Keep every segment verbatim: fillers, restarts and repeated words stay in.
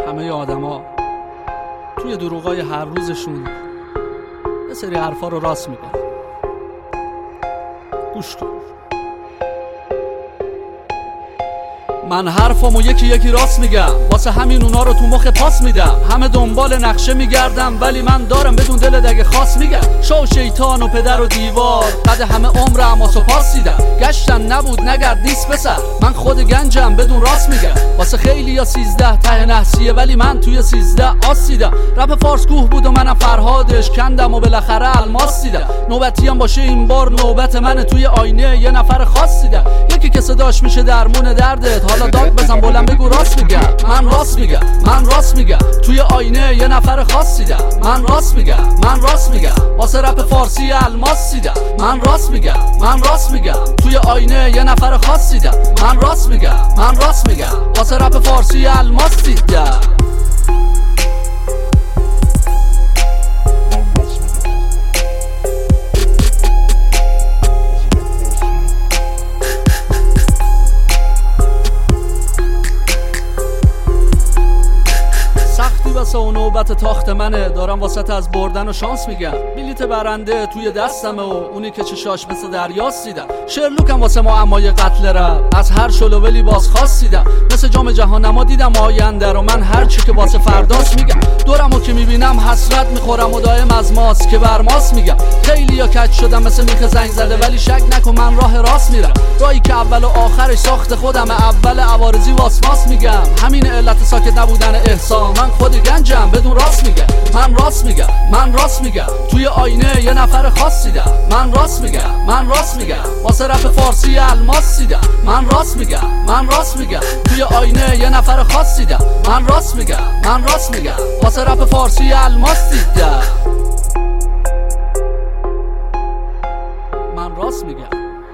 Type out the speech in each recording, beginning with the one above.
همه آدما توی دروغای هر روزشون یه سری حرفا رو راست میگن. گوش کن. من حرفامو یکی یکی راست میگم، واسه همین اونا رو تو مخ پاس میدم. همه دنبال نقشه میگردم ولی من دارم بدون دل دگه خاص میگم. شو شیطان و پدر و دیوار بعد همه عمرم واسه پاس دیدم. گشتن نبود نگرد نیست پسر، من خود گنجم بدون راست میگم. واسه خیلی یا سیزده ته نحسیه ولی من توی سیزده آسیدم. رپ فارس کوه بود و منم فرهادش کندم و بالاخره الماس دیدم. نوبتی هم باشه این بار نوبت منه، توی آینه یه نفر خاص دیدم. یکی که صداش میشه درمون دردت، حالا داد بزن بلند بگو راست میگم. من راست میگم، من راست میگم، توی آینه یه نفر خاص دیدم. من راست میگم، من راست میگم، واسه رپ فارسی الماس دیدم. من راست میگم، من راست میگم، توی آینه یه نفر خاص دیدم. من راست میگم، من راست میگم، واسه رپ فارسی الماس دیدم. واسه اون نوبت تاخت منه، دارم واسط از بردن و شانس میگم. بلیت برنده توی دستمه و اونی که چشاش مثل دریاست دیدم. شرلوکم واسه معمای قتل رپ، از هر شلوولی باز خاص دیدم. مثل جام جهانما دیدم آینده رو، من هر چی که واسه فرداست میگم. دورمو که میبینم حسرت میخورم و دائم از ماست که بر ماست میگم. خیلی یا کج شدم مثل میخ زنگ زده ولی شک نکن من راه راست میرم. راهی که اول و آخرش ساخت خودم، اول عوارضی واسماس میگم. همین علت ساکت نبودن احسان، من خود گنجم بدون راست میگم. من راست میگم، من راست میگم، توی آینه یه نفر خاص دیدم. من راست میگم، من راست میگم، واسه رپ فارسی الماس دیدم. من راست میگم، من راست میگم، توی آینه یه نفر خاص دیدم. من راست میگم، من راست میگم، واسه رپ فارسی الماس دیدم. من راست میگم،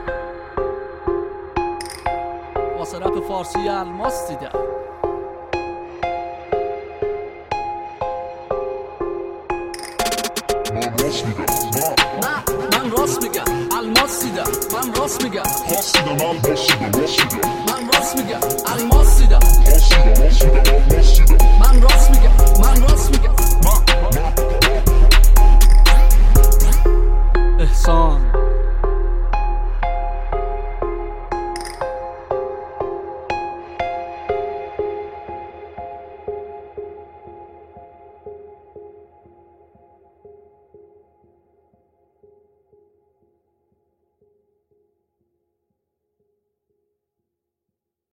واسه رپ فارسی الماس دیدم. من راست میگم، من راست میگم، الماس دیدم. من راست میگم، خاص دیدم، من راست دیدم، راست دیدم.